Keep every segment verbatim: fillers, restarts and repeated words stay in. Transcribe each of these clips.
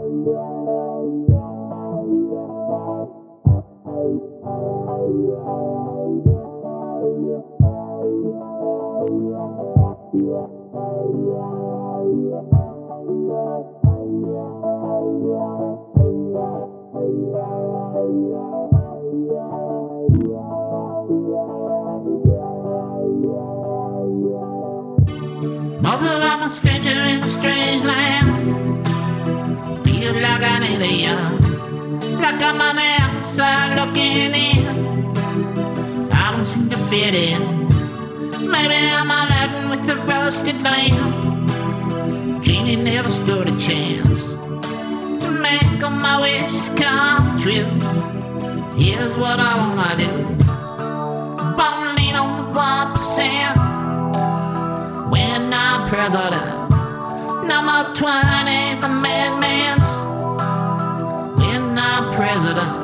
Mother, I'm a stranger in a strange land. Feel like an alien, like I'm on the outside looking in. I don't seem to fit in. Maybe I'm Aladdin with the rusted lamp. Genie never stood a chance to make all my wishes come true. Here's what I wanna do: bonding on the one percent. When I'm president, number twentieth amendments. When I'm president.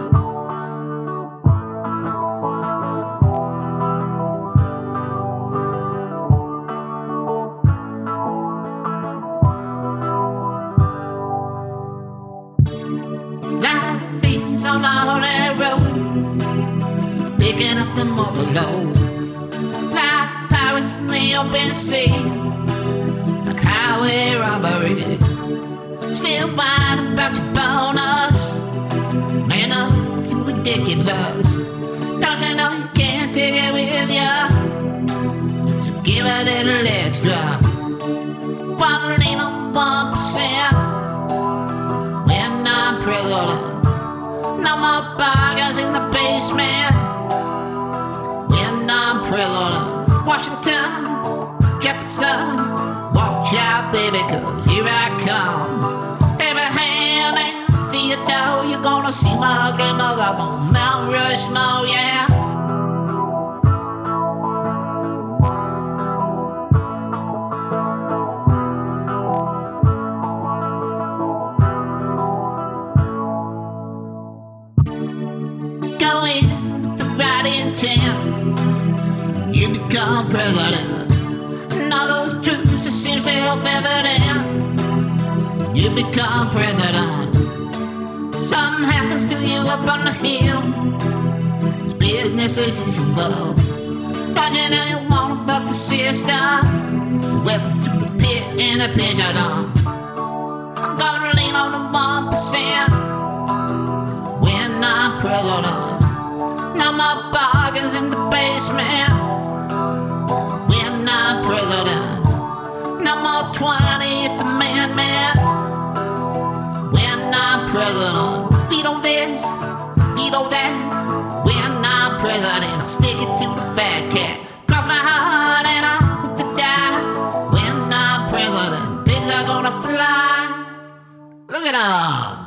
Like thieves on the holy road, picking up the mother load. Like pirates in the open sea, like highway robbery. Still whining about your bonus, man up to ridiculous. Don't you know you can't take it with ya? So give a little extra. One little one percent. When I'm president, no more bargains in the basement. When I'm president, Washington, Jefferson, watch out, baby, cause here I come. Abraham and Theodore, you're gonna see my ugly mother up on Mount Rushmore, yeah. Go in with the right intent, you become president. And all those truths that seem self-evident, you become president. Something happens to you up on the hill, it's business as usual. But you know you wanna buck the system. Welcome to the pit and a pigeon. I'm gonna lean on the one percent. When I'm president, no more bargains in the basement. When I'm president, no more twentieth amendment. When I'm president, veto this, veto that. When I'm president, I'll stick it to the fat cat. Cross my heart and I hope to die. When I'm president, pigs are gonna fly. Look at them.